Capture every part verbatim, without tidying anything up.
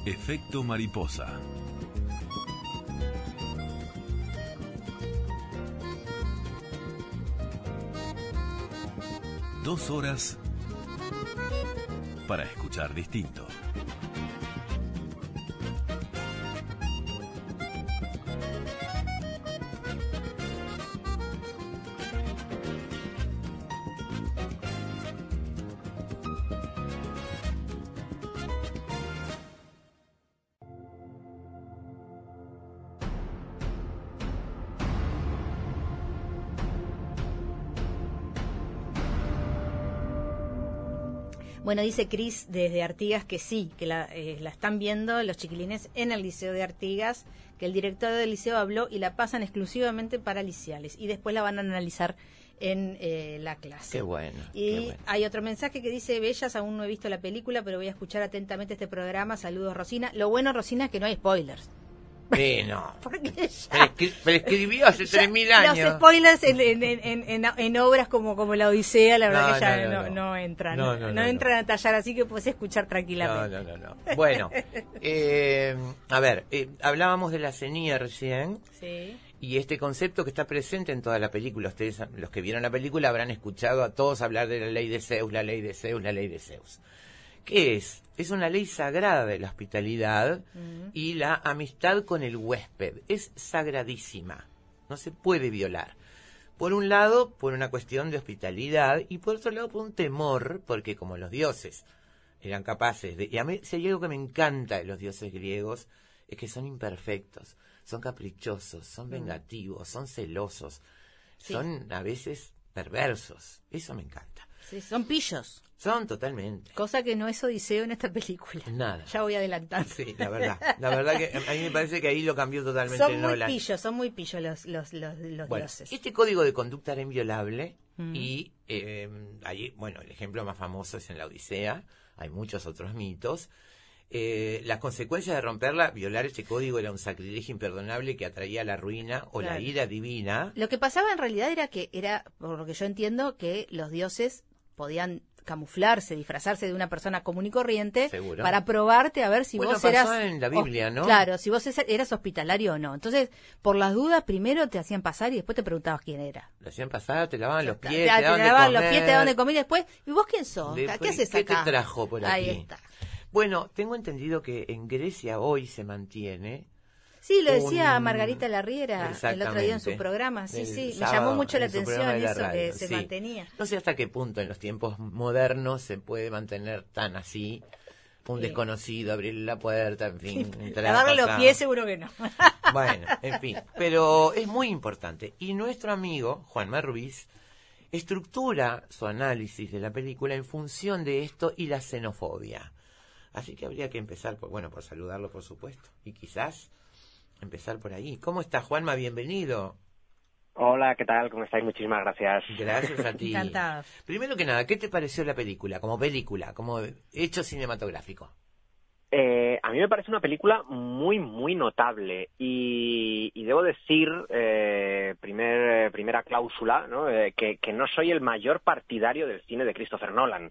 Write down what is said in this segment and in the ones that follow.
Efecto mariposa. Dos horas para escuchar distinto. Bueno, dice Cris desde Artigas que sí, que la, eh, la están viendo los chiquilines en el Liceo de Artigas, que el director del liceo habló y la pasan exclusivamente para liceales y después la van a analizar en eh, la clase. Qué bueno. Y qué bueno. hay otro mensaje que dice: Bellas, aún no he visto la película, pero voy a escuchar atentamente este programa. Saludos, Rosina. Lo bueno, Rosina, es que no hay spoilers. Sí, no. Porque ya Prescri- prescribió hace tres mil años. los spoilers en, en, en, en, en obras como, como La Odisea, la verdad No, que ya no, no, no, no, no. entran. No, No, no, no no, entran no. a tallar, así que puedes escuchar No, tranquilamente. no, no, no. Bueno, eh, a ver, eh, hablábamos de la cenía recién. Sí. Y este concepto que está presente en toda la película, ustedes, los que vieron la película, habrán escuchado a todos hablar de la ley de Zeus, la ley de Zeus, la ley de Zeus. ¿Qué es? Es una ley sagrada de la hospitalidad uh-huh. y la amistad con el huésped. Es sagradísima, no se puede violar. Por un lado, por una cuestión de hospitalidad, y por otro lado, por un temor, porque como los dioses eran capaces de... Y a mí, si hay algo que me encanta de los dioses griegos, es que son imperfectos. Son caprichosos, son vengativos, son celosos, sí. son a veces perversos. Eso me encanta. Sí, son pillos. Son totalmente. Cosa que no es Odiseo en esta película. Nada. Ya voy adelantando. Sí, la verdad. La verdad que a mí me parece que ahí lo cambió totalmente. Son muy Nolan. pillos, son muy pillos los, los, los, los bueno, dioses. Este código de conducta era inviolable mm. y eh, ahí, bueno, el ejemplo más famoso es en la Odisea. Hay muchos otros mitos. Eh, las consecuencias de romperla, violar este código era un sacrilegio imperdonable que atraía a la ruina o claro. la ira divina. Lo que pasaba en realidad era que era, por lo que yo entiendo, que los dioses podían camuflarse, disfrazarse de una persona común y corriente. ¿Seguro? Para probarte a ver si bueno, vos pasó eras en la Biblia, ¿no? Claro, si vos eras hospitalario o no. Entonces, por las dudas, primero te hacían pasar y después te preguntabas quién era. Lo hacían pasar, te lavaban los pies, te, te, te daban lavaban de los comer. pies, te daban de comer y después, ¿y vos quién sos? Después, ¿Qué haces ¿qué acá? te trajo por aquí? Ahí está. Bueno, tengo entendido que en Grecia hoy se mantiene. Sí, lo decía un... Margarita Larriera el otro día en su programa. Sí, el sí, me sábado, llamó mucho la en su atención programa de la eso radio, que se sí. mantenía. No sé hasta qué punto en los tiempos modernos se puede mantener tan así. Un sí. desconocido, abrirle la puerta, en fin. Lavarle los pies seguro que no. Bueno, en fin. Pero es muy importante. Y nuestro amigo, Juanma Ruiz, estructura su análisis de la película en función de esto y la xenofobia. Así que habría que empezar, por, bueno, por saludarlo, por supuesto. Y quizás empezar por ahí. ¿Cómo está, Juanma? Bienvenido. Hola, ¿qué tal? ¿Cómo estáis? Muchísimas gracias. Gracias a ti. Encantada. Primero que nada, ¿qué te pareció la película? Como película, como hecho cinematográfico. Eh, a mí me parece una película muy, muy notable y, y debo decir, eh, primer, primera cláusula, ¿no? Eh, que, que no soy el mayor partidario del cine de Christopher Nolan,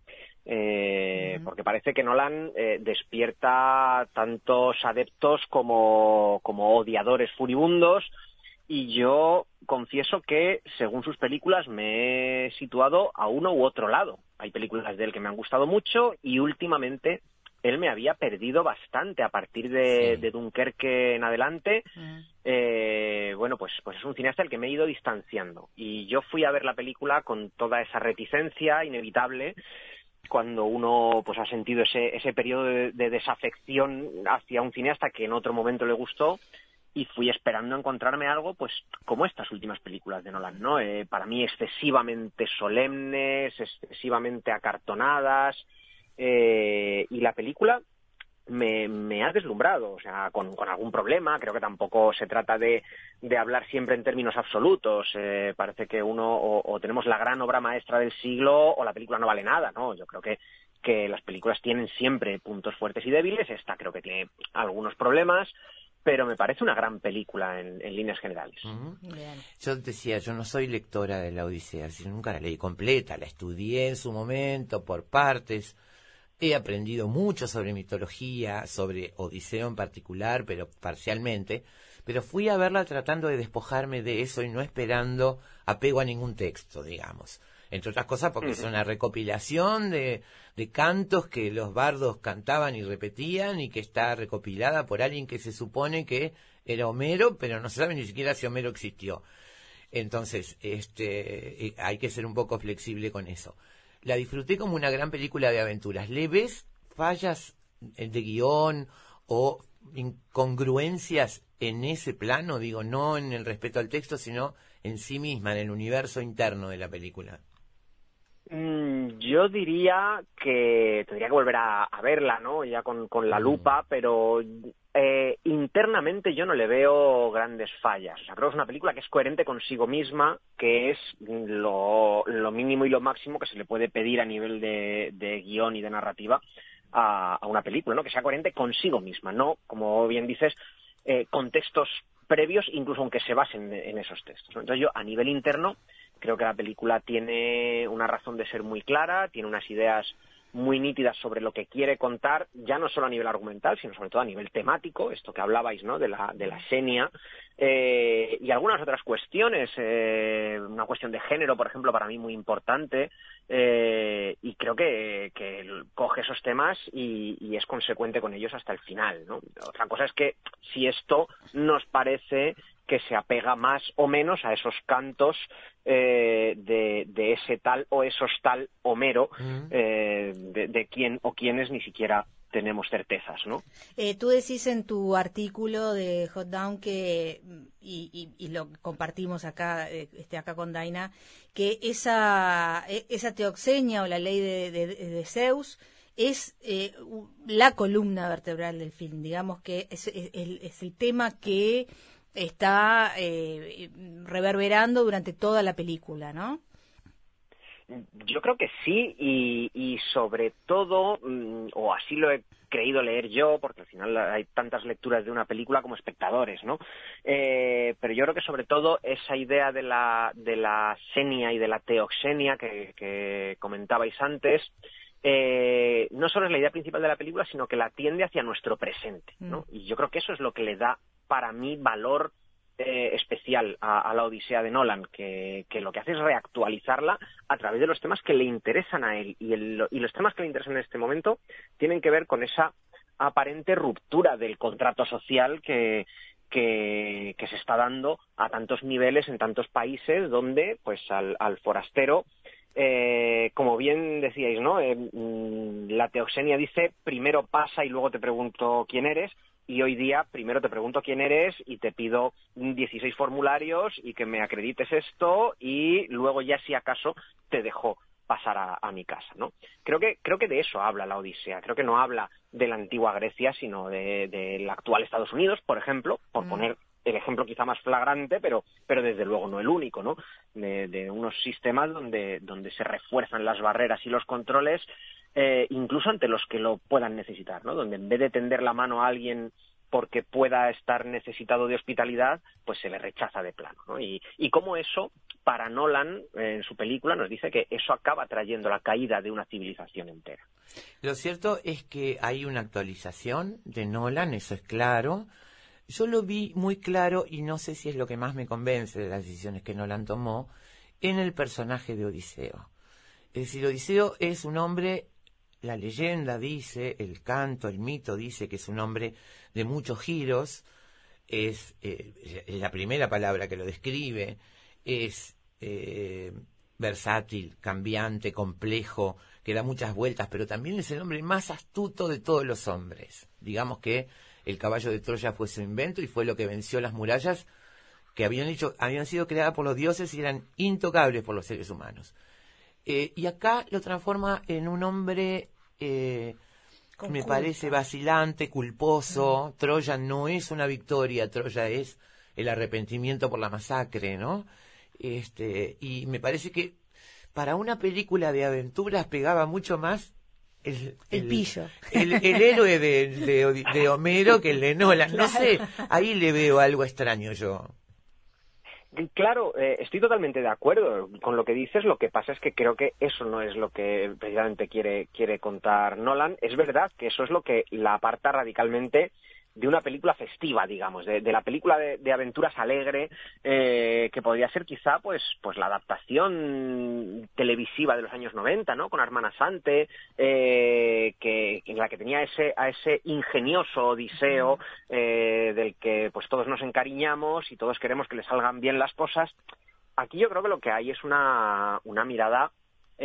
eh, uh-huh. porque parece que Nolan eh, despierta tantos adeptos como, como odiadores furibundos, y yo confieso que, según sus películas, me he situado a uno u otro lado. Hay películas de él que me han gustado mucho y últimamente él me había perdido bastante a partir de, sí. de Dunkerque en adelante. Mm. Eh, bueno, pues, pues es un cineasta al que me he ido distanciando. Y yo fui a ver la película con toda esa reticencia inevitable cuando uno pues ha sentido ese, ese periodo de, de desafección hacia un cineasta que en otro momento le gustó. Y fui esperando encontrarme algo, pues, como estas últimas películas de Nolan, ¿no? Eh, para mí excesivamente solemnes, excesivamente acartonadas, eh, y la película me, me ha deslumbrado, o sea, con, con algún problema. Creo que tampoco se trata de, de hablar siempre en términos absolutos. Eh, parece que uno o, o tenemos la gran obra maestra del siglo o la película no vale nada, ¿no? Yo creo que, que las películas tienen siempre puntos fuertes y débiles. Esta creo que tiene algunos problemas, pero me parece una gran película en, en líneas generales. Uh-huh. Yo decía, yo no soy lectora de la Odisea, nunca la leí completa, la estudié en su momento por partes, he aprendido mucho sobre mitología, sobre Odiseo en particular, pero parcialmente, pero fui a verla tratando de despojarme de eso y no esperando apego a ningún texto, digamos. Entre otras cosas porque uh-huh. es una recopilación de, de cantos que los bardos cantaban y repetían y que está recopilada por alguien que se supone que era Homero, pero no se sabe ni siquiera si Homero existió. Entonces, este, hay que ser un poco flexible con eso. La disfruté como una gran película de aventuras. ¿Le ves fallas de guión o incongruencias en ese plano? Digo, no en el respeto al texto, sino en sí misma, en el universo interno de la película. Mm, yo diría que tendría que volver a, a verla, ¿no? Ya con, con la lupa, pero eh, internamente yo no le veo grandes fallas. O sea, creo que es una película que es coherente consigo misma, que es lo, lo mínimo y lo máximo que se le puede pedir a nivel de, de guión y de narrativa a, a una película, ¿no? Que sea coherente consigo misma, no, como bien dices, eh, con textos previos, incluso aunque se basen en, en esos textos, ¿no? Entonces yo, a nivel interno, creo que la película tiene una razón de ser muy clara, tiene unas ideas muy nítidas sobre lo que quiere contar, ya no solo a nivel argumental, sino sobre todo a nivel temático, esto que hablabais, ¿no?, de la, de la Xenia, eh, y algunas otras cuestiones, eh, una cuestión de género, por ejemplo, para mí muy importante, eh, y creo que, que coge esos temas y, y es consecuente con ellos hasta el final, ¿no? Otra cosa es que si esto nos parece que se apega más o menos a esos cantos eh, de, de ese tal o esos tal Homero, mm. eh, de, de quién o quiénes ni siquiera tenemos certezas, ¿no? Eh, tú decís en tu artículo de Hot Down que, y, y, y lo compartimos acá, este, acá con Daina, que esa, esa teoxenia o la ley de, de, de Zeus es eh, la columna vertebral del film, digamos que es, es, es el tema que está eh, reverberando durante toda la película, ¿no? Yo creo que sí, y, y sobre todo, o así lo he creído leer yo, porque al final hay tantas lecturas de una película como espectadores, ¿no? Eh, pero yo creo que sobre todo esa idea de la, de la xenia y de la teoxenia que, que comentabais antes, eh, no solo es la idea principal de la película, sino que la tiende hacia nuestro presente, ¿no? Mm. Y yo creo que eso es lo que le da, para mí, valor eh, especial a, a la Odisea de Nolan, que, que lo que hace es reactualizarla a través de los temas que le interesan a él. Y, el, y los temas que le interesan en este momento tienen que ver con esa aparente ruptura del contrato social que, que, que se está dando a tantos niveles en tantos países, donde pues al, al forastero, Eh, como bien decíais, ¿no? Eh, la teoxenia dice, primero pasa y luego te pregunto quién eres, y hoy día primero te pregunto quién eres y te pido dieciséis formularios y que me acredites esto y luego ya si acaso te dejo pasar a, a mi casa, ¿no? Creo que creo que de eso habla la Odisea, creo que no habla de la antigua Grecia, sino de, del actual Estados Unidos, por ejemplo, por mm. poner el ejemplo quizá más flagrante, pero pero desde luego no el único, ¿no? De, de unos sistemas donde donde se refuerzan las barreras y los controles, eh, incluso ante los que lo puedan necesitar, ¿no? Donde en vez de tender la mano a alguien porque pueda estar necesitado de hospitalidad, pues se le rechaza de plano, ¿no? Y, y cómo eso, para Nolan, eh, en su película, nos dice que eso acaba trayendo la caída de una civilización entera. Lo cierto es que hay una actualización de Nolan, eso es claro. Yo lo vi muy claro, y no sé si es lo que más me convence de las decisiones que Nolan tomó, en el personaje de Odiseo. Es decir, Odiseo es un hombre, la leyenda dice, el canto, el mito dice que es un hombre de muchos giros, es, eh, es la primera palabra que lo describe, es eh, versátil, cambiante, complejo, que da muchas vueltas, pero también es el hombre más astuto de todos los hombres. Digamos que el caballo de Troya fue su invento y fue lo que venció las murallas que habían hecho, habían sido creadas por los dioses y eran intocables por los seres humanos. Eh, y acá lo transforma en un hombre, eh, me parece, vacilante, culposo. Mm. Troya no es una victoria, Troya es el arrepentimiento por la masacre, ¿no? Este, y me parece que para una película de aventuras pegaba mucho más El, el, el pillo. El, el héroe de, de, de Homero que el de Nolan. No sé, ahí le veo algo extraño yo. Claro, eh, estoy totalmente de acuerdo con lo que dices. Lo que pasa es que creo que eso no es lo que precisamente quiere, quiere contar Nolan. Es verdad que eso es lo que la aparta radicalmente de una película festiva, digamos, de, de la película de, de aventuras alegre, eh, que podría ser quizá pues pues la adaptación televisiva de los años noventa, ¿no? Con Armand Assante, eh, que en la que tenía ese a ese ingenioso Odiseo eh, del que pues todos nos encariñamos y todos queremos que le salgan bien las cosas. Aquí yo creo que lo que hay es una una mirada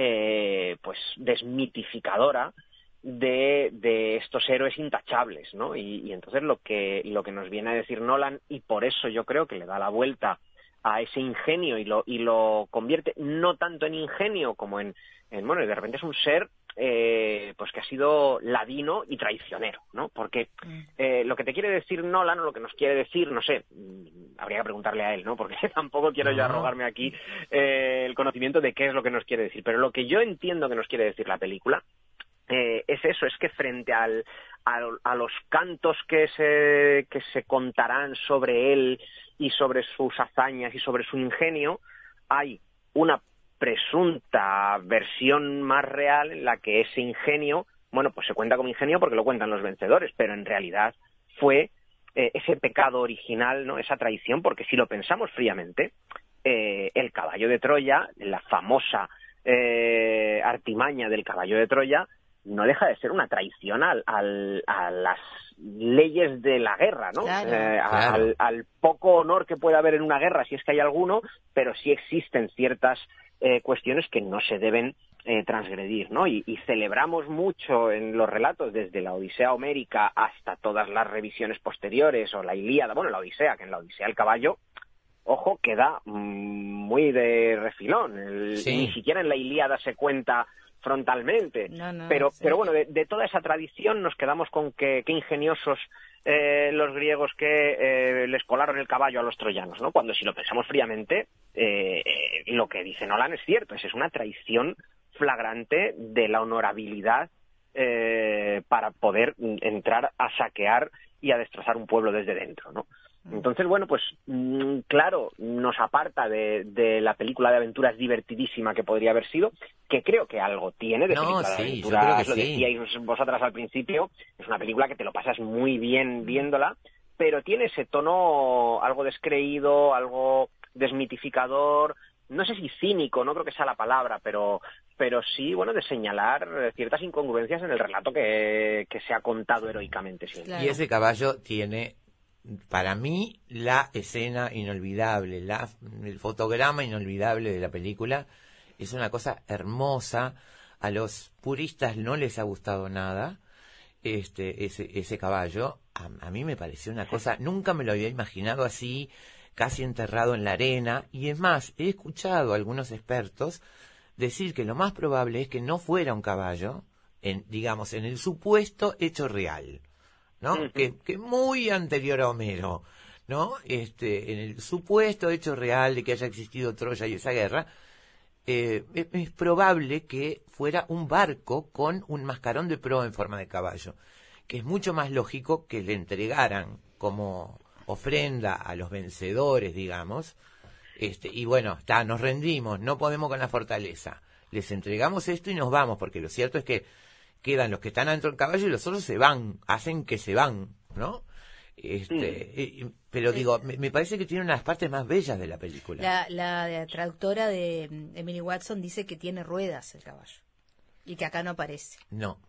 eh, pues desmitificadora de, de estos héroes intachables, ¿no? Y, y entonces lo que lo que nos viene a decir Nolan, y por eso yo creo que le da la vuelta a ese ingenio y lo y lo convierte no tanto en ingenio como en, en bueno, de repente es un ser eh, pues que ha sido ladino y traicionero, ¿no? Porque eh, lo que te quiere decir Nolan, o lo que nos quiere decir, no sé, habría que preguntarle a él, ¿no? Porque tampoco quiero yo arrogarme aquí eh, el conocimiento de qué es lo que nos quiere decir, pero lo que yo entiendo que nos quiere decir la película Eh, es eso, es que frente al, a, a los cantos que se, que se contarán sobre él y sobre sus hazañas y sobre su ingenio, hay una presunta versión más real en la que ese ingenio, bueno, pues se cuenta como ingenio porque lo cuentan los vencedores, pero en realidad fue eh, ese pecado original, ¿no? Esa traición, porque si lo pensamos fríamente, eh, el caballo de Troya, la famosa eh, artimaña del caballo de Troya, no deja de ser una traición al, al, a las leyes de la guerra, ¿no? Claro, eh, a, claro. al, al poco honor que puede haber en una guerra, si es que hay alguno, pero sí existen ciertas eh, cuestiones que no se deben eh, transgredir, ¿no? Y, y celebramos mucho en los relatos, desde la Odisea homérica hasta todas las revisiones posteriores, o la Ilíada, bueno, la Odisea, que en la Odisea el caballo, ojo, queda mmm, muy de refilón. El, Sí. Ni siquiera en la Ilíada se cuenta frontalmente, No, no, pero sí. pero bueno, de, de toda esa tradición nos quedamos con que qué ingeniosos eh, los griegos que eh, les colaron el caballo a los troyanos, ¿no? Cuando si lo pensamos fríamente, eh, eh, lo que dice Nolan es cierto, es, es una traición flagrante de la honorabilidad eh, para poder entrar a saquear y a destrozar un pueblo desde dentro, ¿no? Entonces, bueno, pues mmm, claro, nos aparta de, de la película de aventuras divertidísima que podría haber sido, que creo que algo tiene de No, película sí, de yo aventuras, creo que lo sí. decíais vosotras al principio, es una película que te lo pasas muy bien viéndola, pero tiene ese tono algo descreído, algo desmitificador, no sé si cínico, no creo que sea la palabra, pero pero sí, bueno, de señalar ciertas incongruencias en el relato que, que se ha contado heroicamente siempre. Claro. Y ese caballo tiene, para mí, la escena inolvidable, la, el fotograma inolvidable de la película. Es una cosa hermosa. A los puristas no les ha gustado nada este ese ese caballo. A, a mí me pareció una cosa, nunca me lo había imaginado así, casi enterrado en la arena. Y es más, he escuchado a algunos expertos decir que lo más probable es que no fuera un caballo, en, digamos, en el supuesto hecho real, ¿no? Uh-huh. Que, que muy anterior a Homero, ¿no? Este, en el supuesto hecho real de que haya existido Troya y esa guerra, eh, es, es probable que fuera un barco con un mascarón de proa en forma de caballo, que es mucho más lógico que le entregaran como ofrenda a los vencedores, digamos, este, y bueno, está, nos rendimos, no podemos con la fortaleza, les entregamos esto y nos vamos, porque lo cierto es que quedan los que están adentro del caballo y los otros se van, hacen que se van, ¿no? Este, sí. eh, pero digo, me, me parece que tiene una de las partes más bellas de la película. La, la, la traductora de Emily Watson dice que tiene ruedas el caballo y que acá no aparece. No.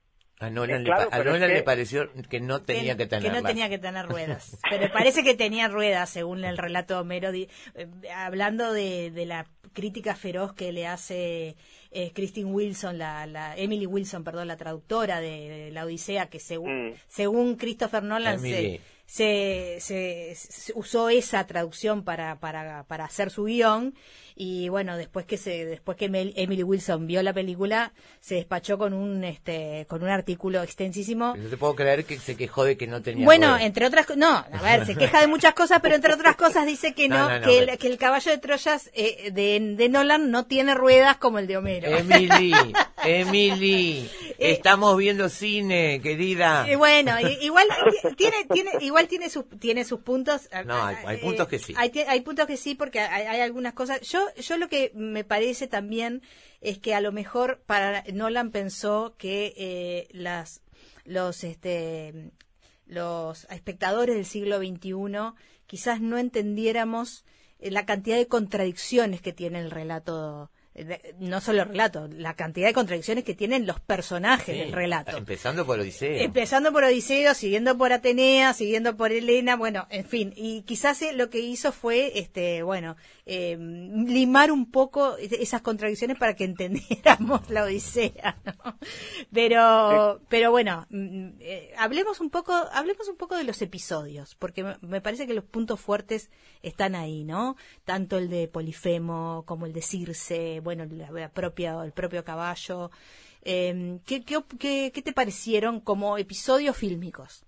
A Nolan, eh, claro, le, a Nolan es que, le pareció que no tenía que, que tenerlas. Que no tenía que tener ruedas. Pero parece que tenía ruedas, según el relato de Homero. Eh, hablando de, de la crítica feroz que le hace eh, Christine Wilson, la, la Emily Wilson, perdón, la traductora de, de la Odisea, que según, mm. según Christopher Nolan se, se, se, se usó esa traducción para, para, para hacer su guión. Y bueno, después que se después que Emily Wilson vio la película, se despachó con un este con un artículo extensísimo. No te puedo creer que se quejó de que no tenía Bueno, ruedas. entre otras cosas, no, a ver, se queja de muchas cosas, pero entre otras cosas dice que no, no, no, no que, el, que el caballo de Troya eh, de, de Nolan no tiene ruedas como el de Homero. Emily, Emily. Estamos viendo cine, querida. Eh, bueno, igual tiene, tiene, igual tiene sus, tiene sus puntos. No, hay, hay puntos que sí. Hay, hay puntos que sí, porque hay, hay algunas cosas. Yo, yo lo que me parece también es que a lo mejor para Nolan pensó que eh, las, los, este, los espectadores del siglo veintiuno quizás no entendiéramos la cantidad de contradicciones que tiene el relato. No solo el relato, la cantidad de contradicciones que tienen los personajes sí, del relato. Empezando por Odiseo. Empezando por Odiseo, siguiendo por Atenea, siguiendo por Helena, bueno, en fin. Y quizás lo que hizo fue, este, bueno, eh, limar un poco esas contradicciones para que entendiéramos la Odisea, ¿no? Pero, sí. pero bueno, eh, hablemos un poco, hablemos un poco de los episodios, porque me, me parece que los puntos fuertes están ahí, ¿no? Tanto el de Polifemo como el de Circe, bueno, la, la propia, el propio caballo. Eh, ¿qué, qué, qué, ¿Qué te parecieron como episodios fílmicos?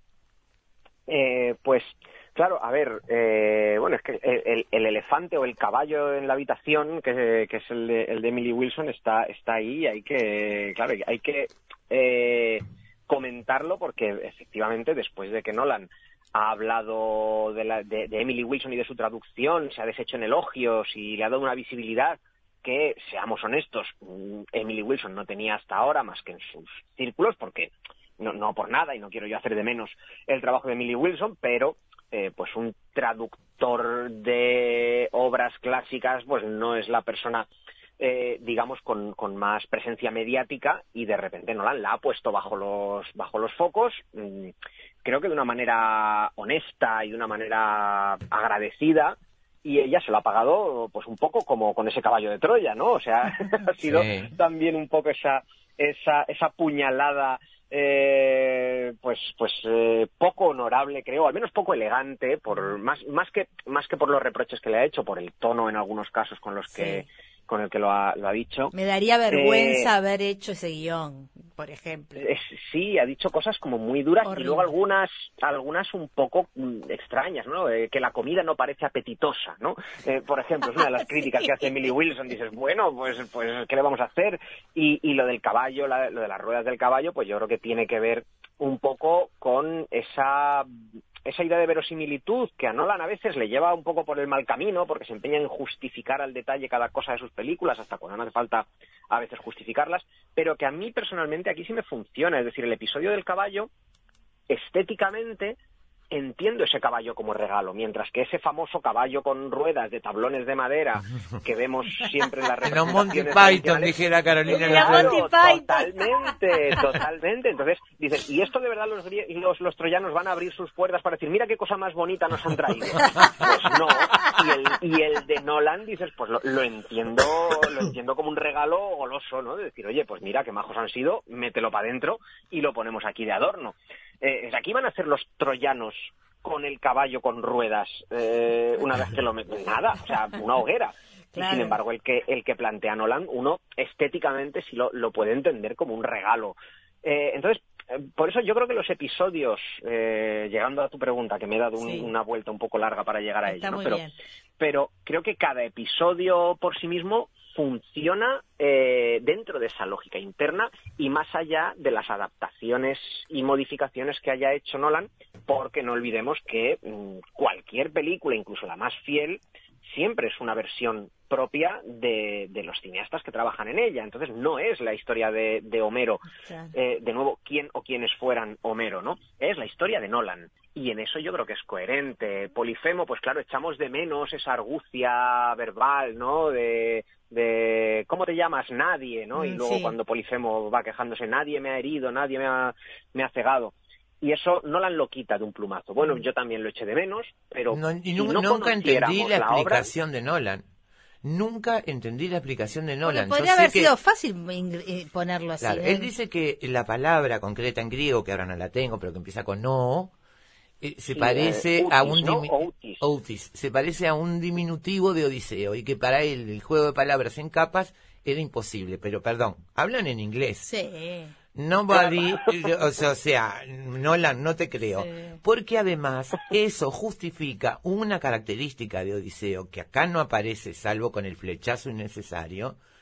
Eh, pues, claro, a ver, eh, bueno, es que el, el, el elefante o el caballo en la habitación, que, que es el de, el de Emily Wilson, está, está ahí, hay que, claro, hay que eh, comentarlo porque efectivamente después de que Nolan ha hablado de, la, de, de Emily Wilson y de su traducción, se ha deshecho en elogios y le ha dado una visibilidad que, seamos honestos, Emily Wilson no tenía hasta ahora más que en sus círculos, porque no, no por nada, y no quiero yo hacer de menos el trabajo de Emily Wilson, pero eh, pues un traductor de obras clásicas pues no es la persona, eh, digamos, con, con más presencia mediática, y de repente Nolan la ha puesto bajo los, bajo los focos, mmm, creo que de una manera honesta y de una manera agradecida, y ella se lo ha pagado pues un poco como con ese caballo de Troya, ¿no? O sea, ha sido sí. también un poco esa esa esa puñalada eh, pues pues eh, poco honorable, creo, al menos poco elegante, por más más que más que por los reproches que le ha hecho, por el tono en algunos casos con los que sí. con el que lo ha, lo ha dicho. Me daría vergüenza eh, haber hecho ese guión, por ejemplo. Es, sí, ha dicho cosas como muy duras Horrible. Y luego algunas algunas un poco mm, extrañas, ¿no? Eh, que la comida no parece apetitosa, ¿no? Eh, por ejemplo, es una de las críticas sí. que hace Emily Wilson. Dices, bueno, pues pues ¿qué le vamos a hacer? Y, y lo del caballo, la, lo de las ruedas del caballo, pues yo creo que tiene que ver un poco con esa... esa idea de verosimilitud que a Nolan a veces le lleva un poco por el mal camino, porque se empeña en justificar al detalle cada cosa de sus películas, hasta cuando no hace falta a veces justificarlas, pero que a mí personalmente aquí sí me funciona. Es decir, el episodio del caballo, estéticamente, entiendo ese caballo como regalo, mientras que ese famoso caballo con ruedas de tablones de madera que vemos siempre en las representaciones... No, Monty Python, dijera Carolina. Claro, totalmente, totalmente. Entonces, dices, ¿y esto de verdad los, los, los troyanos van a abrir sus puertas para decir, mira qué cosa más bonita nos han traído? Pues no. Y el, y el de Nolan, dices, pues lo, lo entiendo lo entiendo como un regalo goloso, ¿no? De decir, oye, pues mira qué majos han sido, mételo para adentro y lo ponemos aquí de adorno. Eh, aquí van a ser los troyanos con el caballo con ruedas eh, una vez que lo meten, nada, o sea, una hoguera. Claro. Y sin embargo, el que el que plantea Nolan, uno estéticamente sí lo, lo puede entender como un regalo. Eh, entonces, eh, por eso yo creo que los episodios, eh, llegando a tu pregunta, que me he dado un, sí. una vuelta un poco larga para llegar a ella, ¿no? Pero, pero creo que cada episodio por sí mismo funciona eh, dentro de esa lógica interna y más allá de las adaptaciones y modificaciones que haya hecho Nolan, porque no olvidemos que mmm, cualquier película, incluso la más fiel, siempre es una versión propia de, de los cineastas que trabajan en ella. Entonces no es la historia de, de Homero, claro. eh, de nuevo, quién o quiénes fueran Homero, ¿no? Es la historia de Nolan. Y en eso yo creo que es coherente. Polifemo, pues claro, echamos de menos esa argucia verbal, ¿no? De, de ¿cómo te llamas? Nadie, ¿no? Y luego sí. cuando Polifemo va quejándose, nadie me ha herido, nadie me ha, me ha cegado. Y eso Nolan lo quita de un plumazo. Bueno, yo también lo eché de menos, pero no, y si no, no nunca entendí la, la explicación obra, de Nolan. Nunca entendí la explicación de Nolan. Porque podría Yo haber sé sido que, fácil ponerlo así. Claro, ¿eh? Él dice que la palabra concreta en griego, que ahora no la tengo, pero que empieza con no, eh, se sí, parece eh, Otis, a un ¿no? dimi- Otis. Otis, se parece a un diminutivo de Odiseo, y que para él el juego de palabras en capas era imposible. Pero perdón, hablan en inglés. Sí. Nobody, o sea, o sea, Nolan, no te creo. Sí. Porque además eso justifica una característica de Odiseo que acá no aparece, salvo con el flechazo innecesario,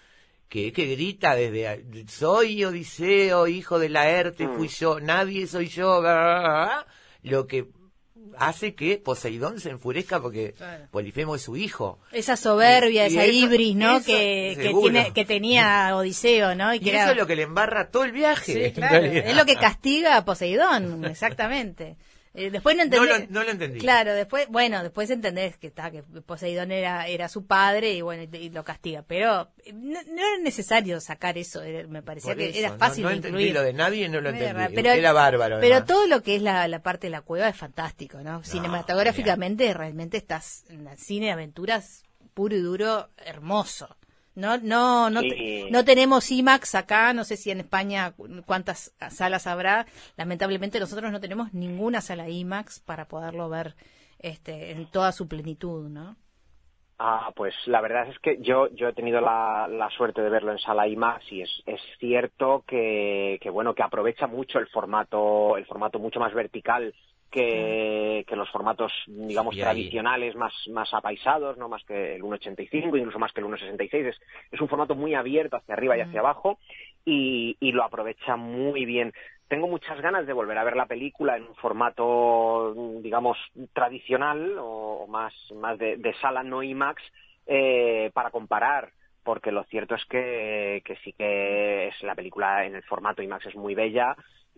que, que grita desde, soy Odiseo, hijo de Laerte, fui yo, nadie soy yo, bla, bla, bla, bla, lo que hace que Poseidón se enfurezca porque claro. Polifemo es su hijo. Esa soberbia, y, y esa eso, ibris, ¿no? Eso, que, que, tiene, que tenía Odiseo, ¿no? Y, que y era... eso es lo que le embarra todo el viaje. Sí, claro. Es lo que castiga a Poseidón, exactamente. Eh, después no entendí. No lo, no lo entendí. Claro, después, bueno, después entendés que está, que Poseidón era, era su padre y bueno, y, y lo castiga. Pero no, no era necesario sacar eso, era, me parecía Por que eso, era fácil no, no de entendí incluir. Lo de nadie no lo entendí. Era, pero, era bárbaro. Pero además. todo lo que es la, la parte de la cueva es fantástico, ¿no? no Cinematográficamente mira. realmente estás en el cine de aventuras puro y duro, hermoso. No, no, no, sí. no tenemos IMAX acá, no sé si en España cuántas salas habrá. Lamentablemente nosotros no tenemos ninguna sala IMAX para poderlo ver este, en toda su plenitud, ¿no? Ah, pues la verdad es que yo yo he tenido la, la suerte de verlo en sala IMAX y es es cierto que, que bueno que aprovecha mucho el formato el formato mucho más vertical que, que los formatos, digamos, sí, tradicionales, más, más apaisados, no más que el uno ochenta y cinco, incluso más que el uno sesenta y seis. Es, es un formato muy abierto hacia arriba y hacia abajo y, y lo aprovecha muy bien. Tengo muchas ganas de volver a ver la película en un formato, digamos, tradicional o más, más de, de sala no IMAX eh, para comparar, porque lo cierto es que, que sí que es la película en el formato IMAX es muy bella.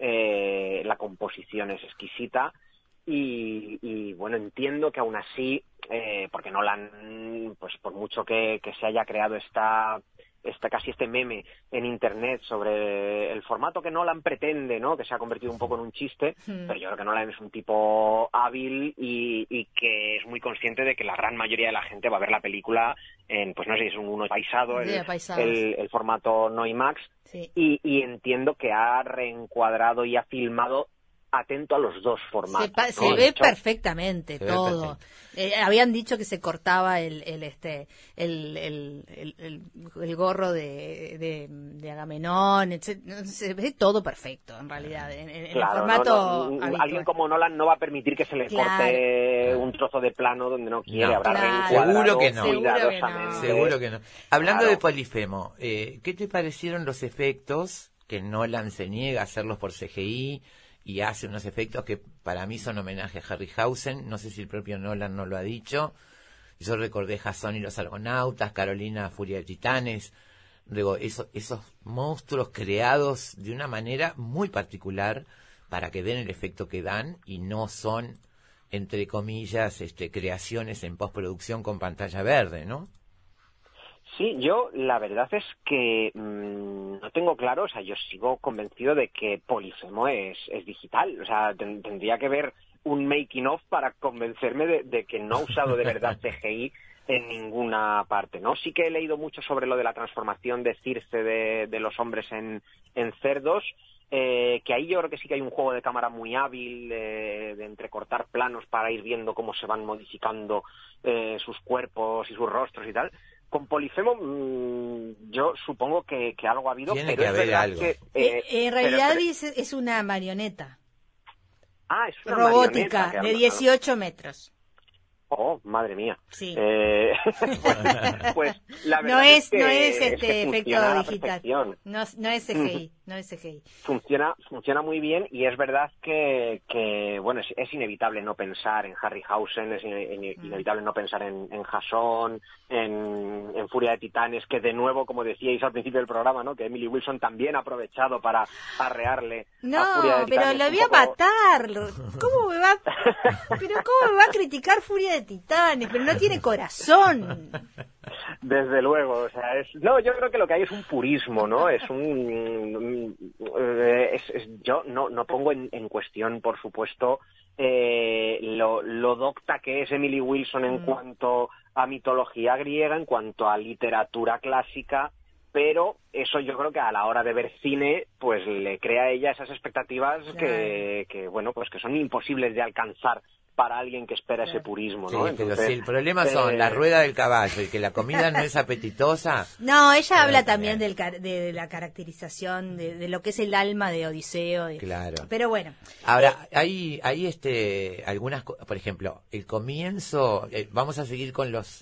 Eh, la composición es exquisita y, y bueno, entiendo que aún así, eh, porque Nolan, pues por mucho que, que se haya creado esta, esta casi este meme en internet sobre el formato que Nolan pretende, ¿no? Que se ha convertido un poco en un chiste, mm. pero yo creo que Nolan es un tipo hábil y, y que es muy consciente de que la gran mayoría de la gente va a ver la película en, pues no sé si es un uno paisado, el, el, el formato no IMAX, sí. y, y entiendo que ha reencuadrado y ha filmado atento a los dos formatos. Se, ¿no? se ve hecho, perfectamente se todo. Ve perfecto. Eh, habían dicho que se cortaba el el este el el, el, el, el gorro de, de, de Agamenón, etcétera. Se ve todo perfecto en realidad en, en claro, el formato. No, no, alguien como Nolan no va a permitir que se le claro. corte un trozo de plano donde no quiere. No, habrá claro. Seguro que no. Seguro que no. Seguro que no. Hablando claro. de Polifemo, eh, ¿qué te parecieron los efectos que Nolan se niega a hacerlos por C G I? Y hace unos efectos que para mí son homenaje a Harryhausen, no sé si el propio Nolan no lo ha dicho. Yo recordé Jason y los Argonautas, Carolina, Furia de Titanes, luego esos, esos monstruos creados de una manera muy particular para que den el efecto que dan y no son, entre comillas, este, creaciones en postproducción con pantalla verde, ¿no? Sí, yo la verdad es que mmm, no tengo claro, o sea, yo sigo convencido de que Polifemo es, es digital, o sea, ten, tendría que ver un making of para convencerme de, de que no ha usado de verdad C G I en ninguna parte, ¿no? Sí que he leído mucho sobre lo de la transformación de Circe de, de los hombres en, en cerdos, eh, que ahí yo creo que sí que hay un juego de cámara muy hábil, eh, de entrecortar planos para ir viendo cómo se van modificando eh, sus cuerpos y sus rostros y tal. Con Polifemo mmm, yo supongo que, que algo ha habido, Tiene pero que es haber verdad algo. que... Eh, Eh, en realidad pero, es, es una marioneta. Ah, es una robótica marioneta, de dieciocho metros. Oh, madre mía. Sí. Eh, pues, pues la verdad no es, es que, no es este es que efecto digital. No, no es C G I, no es C G I. Funciona, funciona muy bien y es verdad que, que bueno, es, es inevitable no pensar en Harryhausen, es in, in, inevitable no pensar en, en Jason, en, en Furia de Titanes, que de nuevo, como decíais al principio del programa, ¿no? Que Emily Wilson también ha aprovechado para arrearle no, a Furia de Titanes. No, pero lo voy a poco... matar. ¿Cómo me va? Pero cómo me va a criticar Furia de Titanes, pero no tiene corazón. Desde luego, o sea, es no, yo creo que lo que hay es un purismo, ¿no? Es un es, es, yo no no pongo en, en cuestión, por supuesto, eh, lo, lo docta que es Emily Wilson en mm. cuanto a mitología griega, en cuanto a literatura clásica, pero eso yo creo que a la hora de ver cine, pues le crea a ella esas expectativas claro. que, que bueno, pues que son imposibles de alcanzar para alguien que espera claro. ese purismo, ¿no? Sí, Entonces, pero si el problema eh... son la rueda del caballo y que la comida no es apetitosa. No, ella habla también del de, de la caracterización de, de lo que es el alma de Odiseo. De... Claro. Pero bueno. Ahora, hay, hay este, algunas, por ejemplo, el comienzo, eh, vamos a seguir con los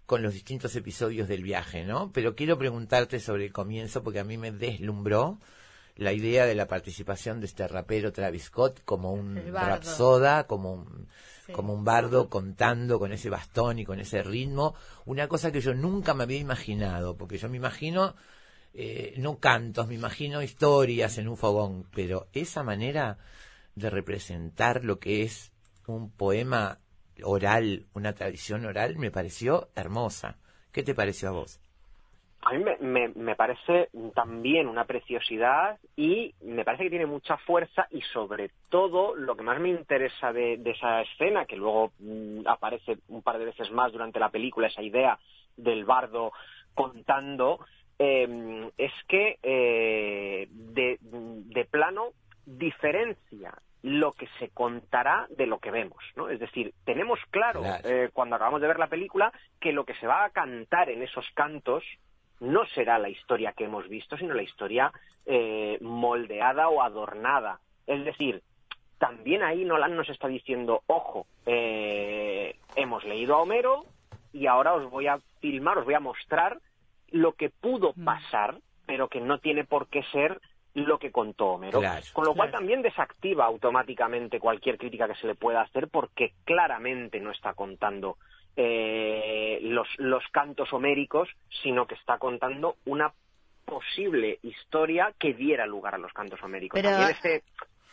con los distintos episodios del viaje, ¿no? Pero quiero preguntarte sobre el comienzo, porque a mí me deslumbró la idea de la participación de este rapero Travis Scott como un rapsoda, como un, sí. como un bardo contando con ese bastón y con ese ritmo, una cosa que yo nunca me había imaginado, porque yo me imagino, eh, no cantos, me imagino historias en un fogón, pero esa manera de representar lo que es un poema oral, una tradición oral, me pareció hermosa. ¿Qué te pareció a vos? A mí me, me, me parece también una preciosidad y me parece que tiene mucha fuerza, y sobre todo lo que más me interesa de, de esa escena, que luego mmm, aparece un par de veces más durante la película, esa idea del bardo contando, eh, es que eh, de, de plano diferencia lo que se contará de lo que vemos, ¿no? Es decir, tenemos claro, claro. Eh, cuando acabamos de ver la película, que lo que se va a cantar en esos cantos no será la historia que hemos visto, sino la historia eh, moldeada o adornada. Es decir, también ahí Nolan nos está diciendo, ojo, eh, hemos leído a Homero y ahora os voy a filmar, os voy a mostrar lo que pudo pasar, pero que no tiene por qué ser lo que contó Homero. Claro, Con lo cual claro. también desactiva automáticamente cualquier crítica que se le pueda hacer, porque claramente no está contando eh, los, los cantos homéricos, sino que está contando una posible historia que diera lugar a los cantos homéricos. Pero... También ese...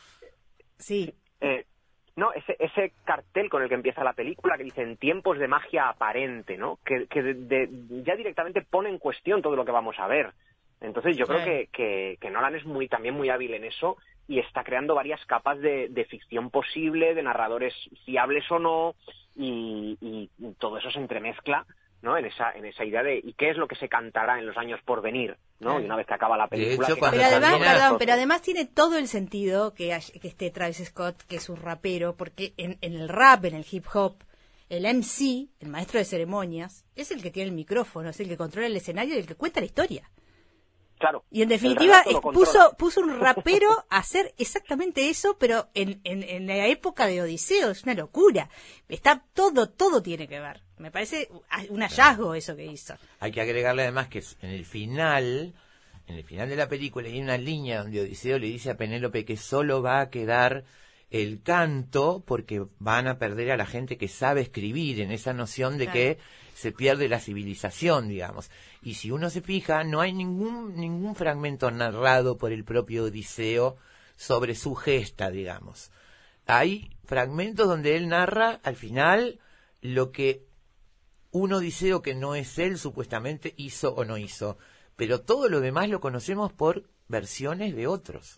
Sí. Eh, no, ese, ese cartel con el que empieza la película, que dice en tiempos de magia aparente, ¿no? Que, que de, de, ya directamente pone en cuestión todo lo que vamos a ver. Entonces yo creo que, que, que Nolan es muy también muy hábil en eso, y está creando varias capas de, de ficción posible, de narradores fiables o no, y, y todo eso se entremezcla, ¿no? En esa en esa idea de ¿y qué es lo que se cantará en los años por venir? ¿No? Y una vez que acaba la película... Hecho, pero además, perdón, pero además tiene todo el sentido que, que esté Travis Scott, que es un rapero, porque en, en el rap, en el hip hop, el M C, el maestro de ceremonias, es el que tiene el micrófono, es el que controla el escenario y el que cuenta la historia. Claro, y en definitiva puso puso un rapero a hacer exactamente eso, pero en, en, en la época de Odiseo. Es una locura. Está todo, todo tiene que ver. Me parece un hallazgo eso que hizo. Hay que agregarle además que en el final, en el final de la película hay una línea donde Odiseo le dice a Penélope que solo va a quedar el canto porque van a perder a la gente que sabe escribir, en esa noción de claro. que se pierde la civilización, digamos. Y si uno se fija, no hay ningún ningún fragmento narrado por el propio Odiseo sobre su gesta, digamos. Hay fragmentos donde él narra al final lo que un Odiseo que no es él supuestamente hizo o no hizo, pero todo lo demás lo conocemos por versiones de otros.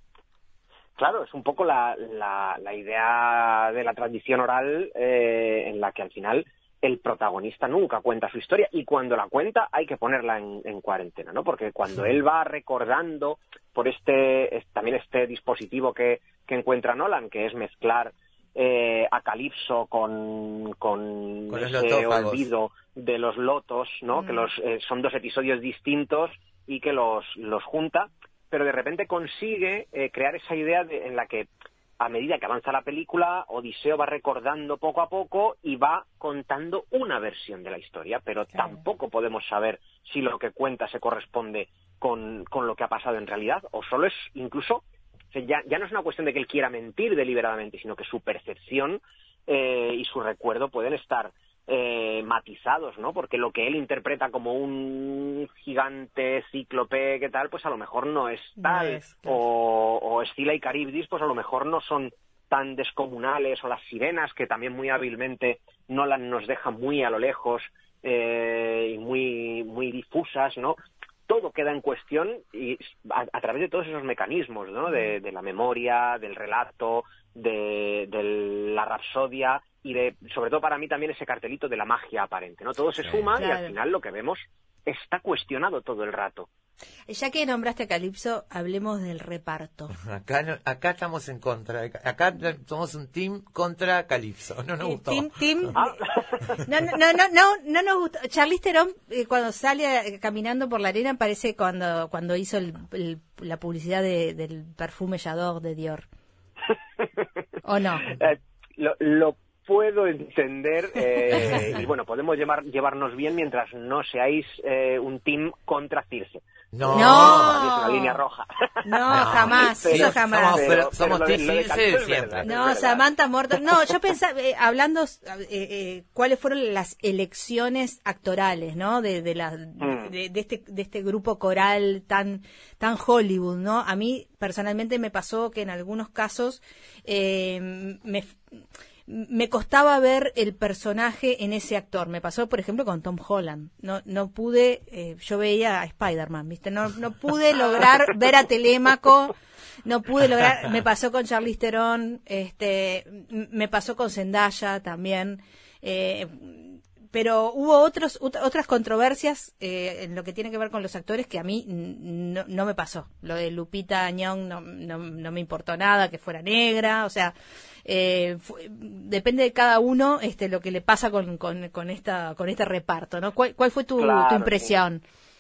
Claro, es un poco la, la, la idea de la tradición oral eh, en la que al final el protagonista nunca cuenta su historia, y cuando la cuenta hay que ponerla en, en cuarentena, ¿no? Porque cuando sí. él va recordando por este es, también este dispositivo que, que encuentra Nolan, que es mezclar eh, a Calipso con, con, con ese olvido de los lotos, ¿no? Mm. Que los eh, son dos episodios distintos y que los, los junta, pero de repente consigue eh, crear esa idea de, en la que a medida que avanza la película, Odiseo va recordando poco a poco y va contando una versión de la historia, pero claro. tampoco podemos saber si lo que cuenta se corresponde con, con lo que ha pasado en realidad, o solo es incluso, o sea, ya, ya no es una cuestión de que él quiera mentir deliberadamente, sino que su percepción eh, y su recuerdo pueden estar eh, matizados, ¿no? Porque lo que él interpreta como un gigante cíclope, ¿qué tal? Pues a lo mejor no es tal, no es, claro. o, o Escila y Caribdis, pues a lo mejor no son tan descomunales, o las sirenas, que también muy hábilmente Nolan nos deja muy a lo lejos eh, y muy, muy difusas, ¿no? Todo queda en cuestión y a, a través de todos esos mecanismos, ¿no? De, de la memoria, del relato, de, de la rapsodia, y de, sobre todo para mí también ese cartelito de la magia aparente, ¿no? Todo se sí, suma claro. y al final lo que vemos está cuestionado todo el rato. Ya que nombraste a Calipso, hablemos del reparto. Acá no, acá estamos en contra. Acá somos un team contra Calipso. No nos gustó. Team, team. Ah. No, no, no, no, no, no nos gustó. Charlize Theron, eh, cuando sale caminando por la arena, parece cuando cuando hizo el, el, la publicidad de, del perfume J'adore de Dior. ¿O no? Eh, lo, lo puedo entender, eh, y bueno, podemos llevar, llevarnos bien mientras no seáis eh, un team contra Circe. No, no. Es una línea roja. No, jamás, pero, eso jamás. Somos, Pero- pero, pero somos lo de- Team lo de Circe Calipso es siempre. verdad. No, verdad. Samantha Morton. No, yo pensaba, eh, hablando, eh, eh, cuáles fueron las elecciones actorales, ¿no? De, de, la, Mm. de, de este, de este grupo coral tan, tan Hollywood, ¿no? A mí, personalmente, me pasó que en algunos casos eh, me, me costaba ver el personaje en ese actor. Me pasó, por ejemplo, con Tom Holland. No, no pude, eh, yo veía a Spider-Man, ¿viste? No, no pude lograr ver a Telémaco. No pude lograr, me pasó con Charlize Theron, este, m- me pasó con Zendaya también, eh, pero hubo otros ot- otras controversias eh, en lo que tiene que ver con los actores que a mí n- no, no me pasó. Lo de Lupita Nyong'o no, no, no me importó nada, que fuera negra, o sea, eh, fu- depende de cada uno este lo que le pasa con, con, con esta con este reparto, ¿no? ¿Cuál, cuál fue tu, Claro, tu impresión?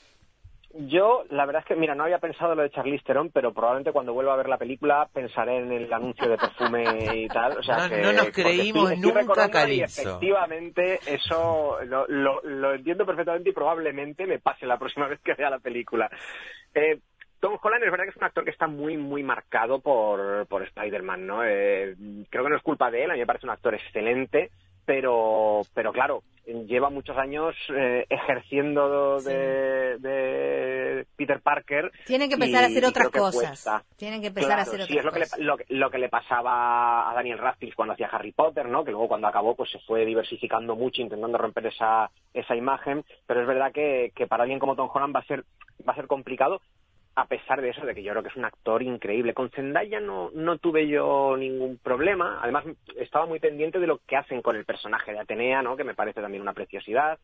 Yo, la verdad es que, mira, no había pensado lo de Charlize Theron, pero probablemente cuando vuelva a ver la película pensaré en el anuncio de perfume y tal. O sea, No- que, no nos porque creímos estoy- estoy nunca recordando y Calypso. efectivamente, eso lo, lo, lo entiendo perfectamente y probablemente me pase la próxima vez que vea la película. Eh, Tom Holland es verdad que es un actor que está muy, muy marcado por, por Spider-Man, ¿no? Eh, creo que no es culpa de él, a mí me parece un actor excelente, pero, pero claro, lleva muchos años eh, ejerciendo de, de Peter Parker. Tienen que empezar y- a hacer y otras creo que cosas. cuesta. Tienen que empezar Claro, a hacer otras sí, es lo que, le, cosas. lo, que- lo que le pasaba a Daniel Radcliffe cuando hacía Harry Potter, ¿no? Que luego cuando acabó pues se fue diversificando mucho, intentando romper esa esa imagen, pero es verdad que, que para alguien como Tom Holland va a ser va a ser complicado, a pesar de eso, de que yo creo que es un actor increíble. Con Zendaya no, no tuve yo ningún problema. Además, estaba muy pendiente de lo que hacen con el personaje de Atenea, ¿no? Que me parece también una preciosidad.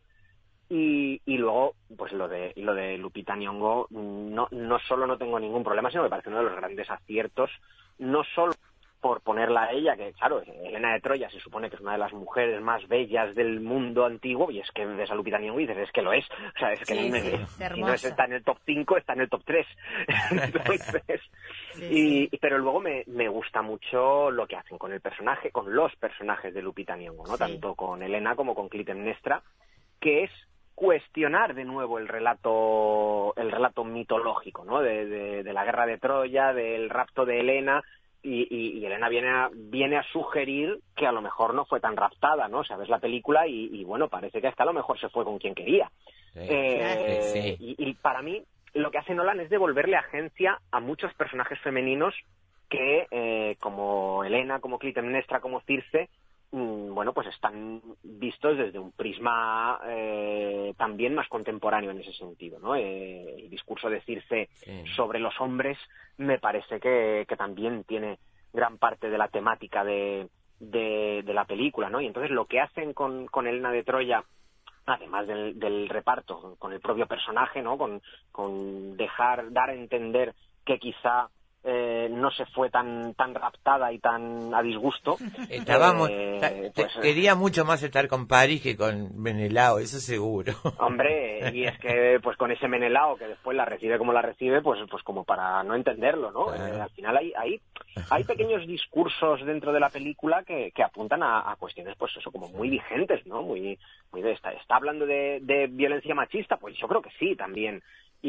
Y, y luego, pues lo de lo de Lupita Nyong'o, no, no solo no tengo ningún problema, sino que me parece uno de los grandes aciertos, no solo por ponerla a ella, que claro, Helena de Troya se supone que es una de las mujeres más bellas del mundo antiguo, y es que ves a Lupita Nyong'o y dices, es que lo es, o sea, es que Sí, no, sí, es si no hermosa. es- está en el top cinco, está en el top tres. Entonces, Sí, y, sí. pero luego me, me gusta mucho lo que hacen con el personaje, con los personajes de Lupita Nyong'o, ¿no? Sí. Tanto con Helena como con Clitemnestra, que es cuestionar de nuevo el relato el relato mitológico, ¿no? De, de, de la guerra de Troya, del rapto de Helena, y, y, y Helena viene a, viene a sugerir que a lo mejor no fue tan raptada, ¿no? O sea, ves la película y, y bueno, parece que hasta a lo mejor se fue con quien quería. Sí, Eh, sí. y, y para mí lo que hace Nolan es devolverle agencia a muchos personajes femeninos que, eh, como Helena, como Clitemnestra, como Circe, mm, bueno, pues están vistos desde un prisma eh, también más contemporáneo en ese sentido, ¿no? Eh, el discurso de Circe Sí. sobre los hombres me parece que, que también tiene gran parte de la temática de, de, de la película, ¿no? Y entonces lo que hacen con, con Helena de Troya, además del, del reparto, con el propio personaje, ¿no? Con, con dejar, dar a entender que quizá eh, no se fue tan tan raptada y tan a disgusto. Estábamos, eh, ta- te- pues, eh, quería mucho más estar con Paris que con Menelao, eso seguro. Hombre, y es que pues con ese Menelao que después la recibe como la recibe, pues pues como para no entenderlo, ¿no? Ah. Eh, al final hay, hay hay pequeños discursos dentro de la película que, que apuntan a, a cuestiones, pues eso, como muy vigentes, ¿no? Muy muy de esta. ¿Está hablando de, de violencia machista? Pues yo creo que sí, también.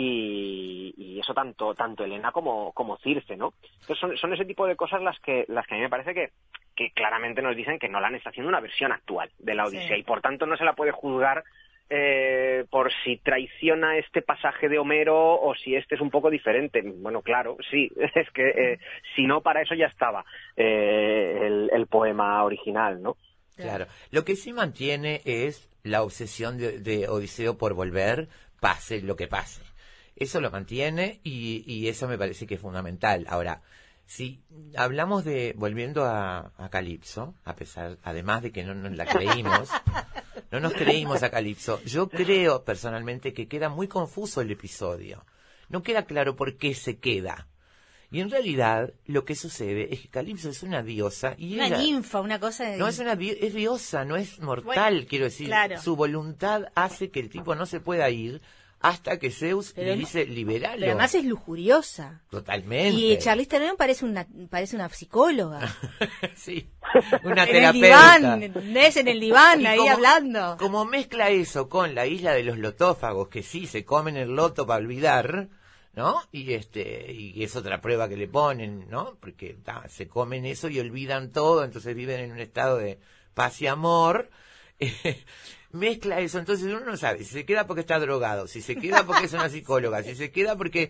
Y, y eso tanto tanto Helena como como Circe, ¿no? Entonces son, son ese tipo de cosas las que las que a mí me parece que que claramente nos dicen que Nolan está haciendo una versión actual de la Odisea, Sí. y por tanto no se la puede juzgar eh, por si traiciona este pasaje de Homero o si este es un poco diferente. Bueno, claro, sí, es que eh, si no, para eso ya estaba eh, el, el poema original, ¿no? Claro. Lo que sí mantiene es la obsesión de, de Odiseo por volver, pase lo que pase. Eso lo mantiene y, y eso me parece que es fundamental. Ahora, si hablamos de, volviendo a, a Calipso, a pesar, además de que no nos la creímos, no nos creímos a Calipso, yo creo personalmente que queda muy confuso el episodio. No queda claro por qué se queda. Y en realidad lo que sucede es que Calipso es una diosa y Una ella... ninfa, una cosa de... No es una di- es diosa, no es mortal, Bueno, quiero decir. claro. Su voluntad hace que el tipo no se pueda ir hasta que Zeus Pero le no- dice liberalo. Pero además es lujuriosa. Totalmente. Y Charlize Theron parece una parece una psicóloga. Sí, una En el terapeuta. diván, ¿entendés? En el diván, Y ahí como- hablando. Como mezcla eso con la isla de los lotófagos, que sí se comen el loto para olvidar, ¿no? Y este y es otra prueba que le ponen, ¿no? Porque ta, se comen eso y olvidan todo, entonces viven en un estado de paz y amor. Eh, mezcla eso, entonces uno no sabe si se queda porque está drogado, si se queda porque es una psicóloga, si se queda porque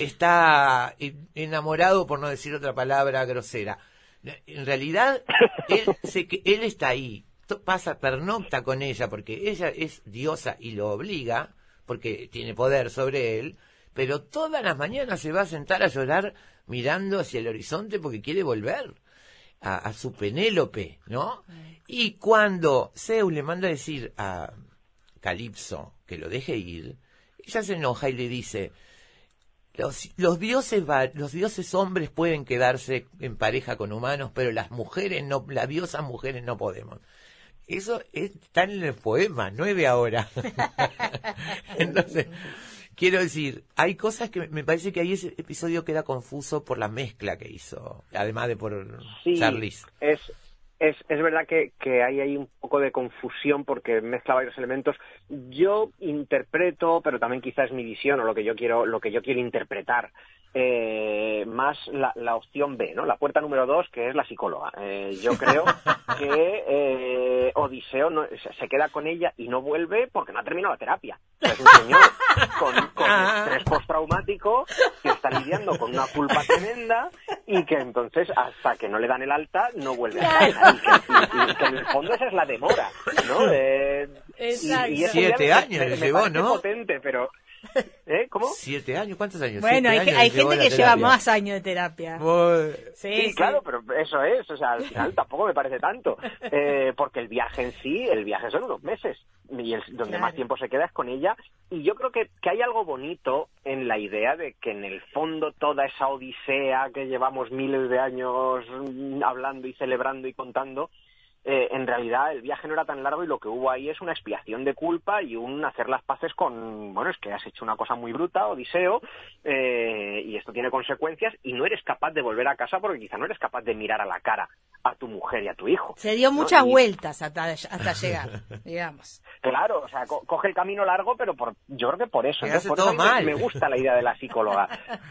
está enamorado, por no decir otra palabra grosera. En realidad, él, se, él está ahí, pasa, pernocta con ella, porque ella es diosa y lo obliga, porque tiene poder sobre él, pero todas las mañanas se va a sentar a llorar mirando hacia el horizonte porque quiere volver a, a su Penélope, ¿no? Y cuando Zeus le manda a decir a Calipso que lo deje ir, ella se enoja y le dice: Los, los dioses va, los dioses hombres pueden quedarse en pareja con humanos, pero las mujeres no, las diosas mujeres no podemos. Eso está en el poema, no es de ahora. Entonces, quiero decir, hay cosas que me parece que ahí ese episodio queda confuso por la mezcla que hizo, además de por Sí, Charlize. es, es, es verdad que, que hay ahí un poco de confusión porque mezcla varios elementos. Yo interpreto, pero también quizás es mi visión o lo que yo quiero, lo que yo quiero interpretar, eh, más la, la opción B, ¿no? La puerta número dos, que es la psicóloga. Eh, yo creo que eh, Odiseo no, se queda con ella y no vuelve porque no ha terminado la terapia. O sea, es un señor con, con estrés postraumático que está lidiando con una culpa tremenda y que entonces hasta que no le dan el alta no vuelve a casa. Y que, y- y que en el fondo esa es la demora, ¿no? Eh, Exacto. eso Siete ya me- años me- le me llevó, parece ¿no? potente, pero... ¿Eh? ¿Cómo? ¿Siete años? ¿Cuántos años? Bueno, hay, Siete ge- años hay le llevó gente la que lleva terapia. más años de terapia. Bueno, Sí, Sí, sí. claro, pero eso es, o sea, al final tampoco me parece tanto, eh, porque el viaje en sí, el viaje son unos meses, y el, donde Claro. más tiempo se queda es con ella, y yo creo que, que hay algo bonito en la idea de que en el fondo toda esa odisea que llevamos miles de años mm, hablando y celebrando y contando, eh, en realidad el viaje no era tan largo y lo que hubo ahí es una expiación de culpa y un hacer las paces con, bueno, es que has hecho una cosa muy bruta, Odiseo, eh, y esto tiene consecuencias y no eres capaz de volver a casa porque quizá no eres capaz de mirar a la cara a tu mujer y a tu hijo. Se dio ¿no? muchas Y- vueltas hasta, hasta llegar, digamos. Claro, o sea, co- coge el camino largo, pero por, yo creo que por eso. Que ¿no? hace Por todo eso a mí me- mal. me gusta la idea de la psicóloga.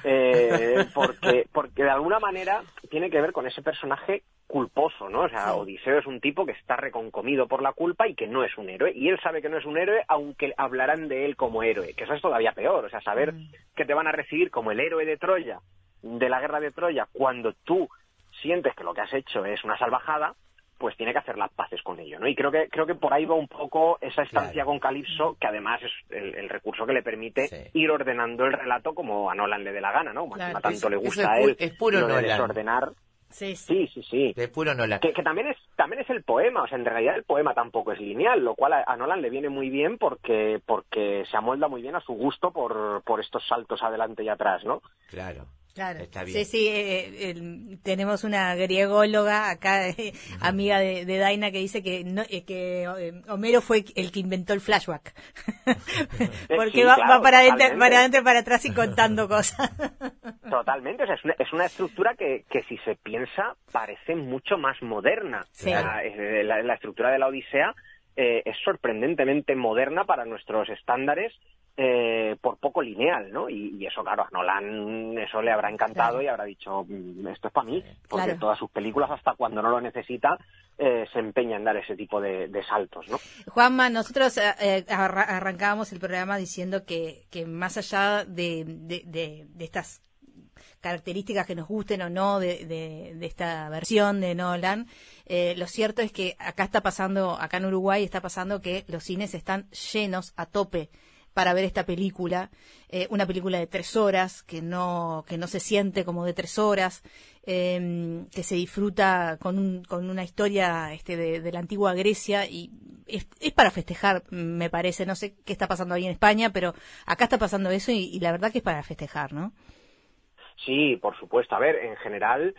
Eh, porque, porque de alguna manera tiene que ver con ese personaje culposo, ¿no? O sea, Sí. Odiseo es un tipo que está reconcomido por la culpa y que no es un héroe. Y él sabe que no es un héroe, aunque hablarán de él como héroe, que eso es todavía peor. O sea, saber Mm. que te van a recibir como el héroe de Troya, de la guerra de Troya, cuando tú sientes que lo que has hecho es una salvajada, pues tiene que hacer las paces con ello, ¿no? Y creo que creo que por ahí va un poco esa estancia Claro. con Calipso, que además es el, el recurso que le permite Sí. ir ordenando el relato como a Nolan le dé la gana, ¿no? Como Claro. a tanto Eso- le eso gusta es a pu- él es puro lo de Nolan. desordenar. Sí, sí. Sí, sí, sí. de puro Nolan. Que, que también es también es el poema, o sea, en realidad el poema tampoco es lineal, lo cual a, a Nolan le viene muy bien porque porque se amolda muy bien a su gusto por, por estos saltos adelante y atrás, ¿no? Claro. Claro. Está bien. Sí, sí, eh, eh, tenemos una griególoga acá, eh, amiga de, de Daina, que dice que no, eh, que eh, Homero fue el que inventó el flashback. Porque sí, va, claro, va para adentro, totalmente. para adentro y para atrás y contando cosas. Totalmente, o sea, es una, es una estructura que, que si se piensa parece mucho más moderna. Sí. O sea, es- la, la estructura de la Odisea eh, es sorprendentemente moderna para nuestros estándares, eh, por poco lineal, ¿no? Y, y eso, claro, a Nolan eso le habrá encantado Claro. y habrá dicho, "Mm, esto es para mí", porque Claro. todas sus películas, hasta cuando no lo necesita, eh, se empeña en dar ese tipo de, de saltos, ¿no? Juanma, nosotros eh, eh, arra- arrancábamos el programa diciendo que, que más allá de, de, de, de estas características que nos gusten o no de, de, de esta versión de Nolan, eh, lo cierto es que acá está pasando, acá en Uruguay está pasando que los cines están llenos a tope para ver esta película, eh, una película de tres horas que no que no se siente como de tres horas, eh, que se disfruta con un, con una historia este de, de la antigua Grecia y es, es para festejar, me parece. No sé qué está pasando ahí en España, pero acá está pasando eso y, y la verdad que es para festejar, ¿no? Sí, por supuesto. A ver, en general,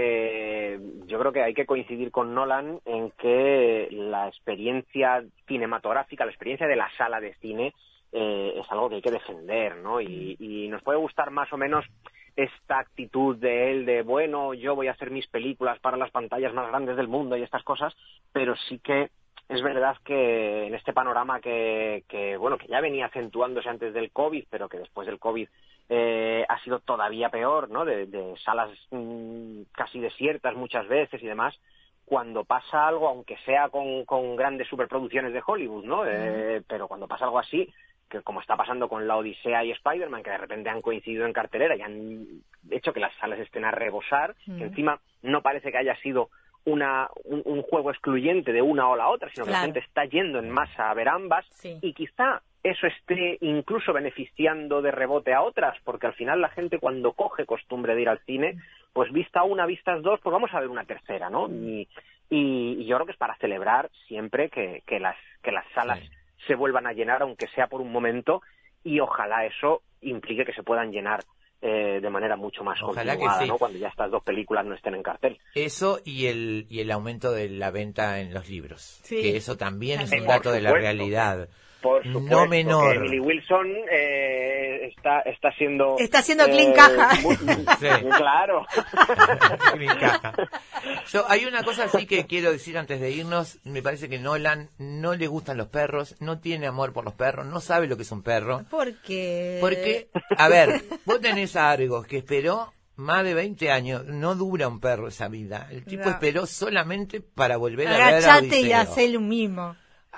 eh, yo creo que hay que coincidir con Nolan en que la experiencia cinematográfica, la experiencia de la sala de cine, eh, es algo que hay que defender, ¿no? Y, y nos puede gustar más o menos esta actitud de él de, bueno, yo voy a hacer mis películas para las pantallas más grandes del mundo y estas cosas, pero sí que es verdad que en este panorama que, que bueno, que ya venía acentuándose antes del COVID, pero que después del COVID eh, ha sido todavía peor, ¿no? De, de salas mmm, casi desiertas muchas veces y demás, cuando pasa algo, aunque sea con, con grandes superproducciones de Hollywood, ¿no? Eh, pero cuando pasa algo así, que como está pasando con La Odisea y Spider-Man, que de repente han coincidido en cartelera y han hecho que las salas estén a rebosar, mm. que encima no parece que haya sido una un, un juego excluyente de una o la otra, sino que claro. la gente está yendo en masa a ver ambas, sí. y quizá eso esté incluso beneficiando de rebote a otras, porque al final la gente cuando coge costumbre de ir al cine, pues vista una, vistas dos, pues vamos a ver una tercera, ¿no? Y, y, y yo creo que es para celebrar siempre que, que las que las salas sí. se vuelvan a llenar, aunque sea por un momento, y ojalá eso implique que se puedan llenar eh, de manera mucho más ojalá continuada, sí. ¿no? Cuando ya estas dos películas no estén en cartel. Eso y el y el aumento de la venta en los libros, sí. que eso también es un por dato supuesto, de la realidad. Por supuesto, no menor. Que Emily Wilson eh, está está siendo está haciendo eh, clean caja. Muy, sí. Claro. Clean caja. Yo, hay una cosa así que quiero decir antes de irnos. Me parece que Nolan no le gustan los perros, no tiene amor por los perros, no sabe lo que es un perro. ¿Por qué? Porque, a ver, vos tenés a Argos que esperó más de veinte años, no dura un perro esa vida. El tipo no. esperó solamente para volver a ver a Odiseo. Agachate y hacé lo mismo.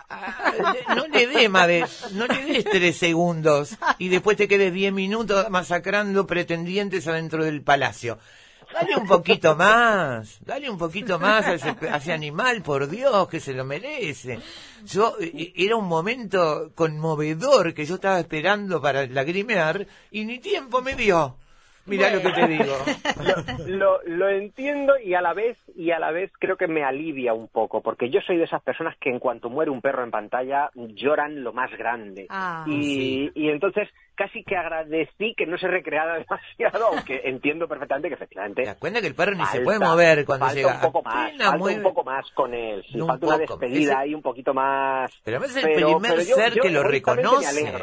No le dé más de, no le des tres segundos y después te quedes diez minutos masacrando pretendientes adentro del palacio. Dale un poquito más, dale un poquito más a ese, a ese animal, por Dios, que se lo merece. Yo, era un momento conmovedor que yo estaba esperando para lagrimear y ni tiempo me dio. Mirá bueno, lo que te digo. Lo, lo, lo entiendo y a la vez y a la vez creo que me alivia un poco, porque yo soy de esas personas que en cuanto muere un perro en pantalla lloran lo más grande. Ah, y, sí. y entonces casi que agradecí que no se recreara demasiado, aunque entiendo perfectamente que efectivamente... ¿Te das cuenta que el perro falta, ni se puede mover cuando falta llega? Un poco más, falta mueve... un poco más con él. Sí, falta poco. Una despedida ahí un poquito más... Pero es el pero, primer pero yo, ser yo, que lo reconoce.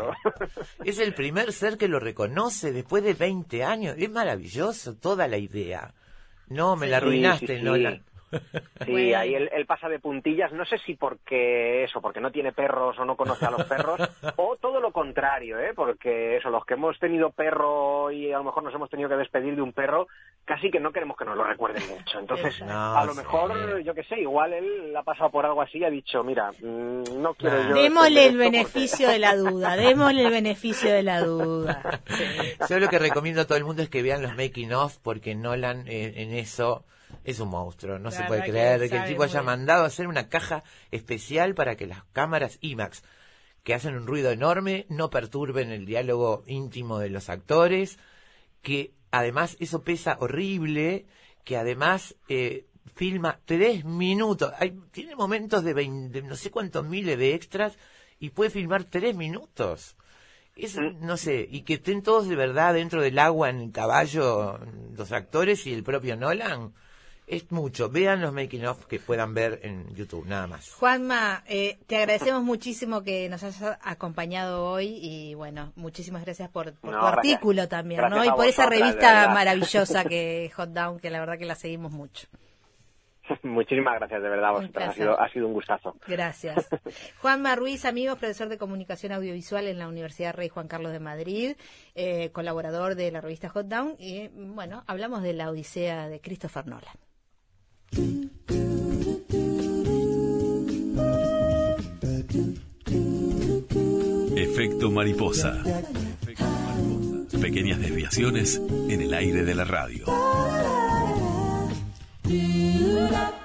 Es el primer ser que lo reconoce después de veinte años. Es maravilloso toda la idea. No, me sí, la arruinaste, sí, sí. Nolan. Sí, bueno. Ahí él, él pasa de puntillas, no sé si porque eso, porque no tiene perros o no conoce a los perros, o todo lo contrario, ¿eh? Porque eso, los que hemos tenido perro y a lo mejor nos hemos tenido que despedir de un perro, casi que no queremos que nos lo recuerden mucho. Entonces, no, a lo sí. mejor, yo qué sé, igual él ha pasado por algo así y ha dicho, mira, mmm, no quiero no. yo... Démosle el beneficio porque... de la duda, démosle el beneficio de la duda. Yo lo que recomiendo a todo el mundo es que vean los making of, porque Nolan eh, en eso... es un monstruo, no la se puede creer que, que el tipo haya mandado a hacer una caja especial para que las cámaras IMAX, que hacen un ruido enorme, no perturben el diálogo íntimo de los actores, que además eso pesa horrible, que además eh, filma tres minutos, hay, tiene momentos de, veinte, de no sé cuántos miles de extras y puede filmar tres minutos. Es, no sé, y que estén todos de verdad dentro del agua en el caballo, los actores y el propio Nolan. Es mucho. Vean los making of que puedan ver en YouTube, nada más. Juanma, eh, te agradecemos muchísimo que nos hayas acompañado hoy y bueno, muchísimas gracias por, por no, tu gracias. artículo también, gracias ¿no? Y por esa revista maravillosa que es Hot Down, que la verdad que la seguimos mucho. Muchísimas gracias, de verdad, vosotros. Ha sido, ha sido un gustazo. Gracias. Juanma Ruiz, amigo, profesor de Comunicación Audiovisual en la Universidad Rey Juan Carlos de Madrid, eh, colaborador de la revista Hot Down y bueno, hablamos de la Odisea de Christopher Nolan. Efecto mariposa. Pequeñas desviaciones en el aire de la radio.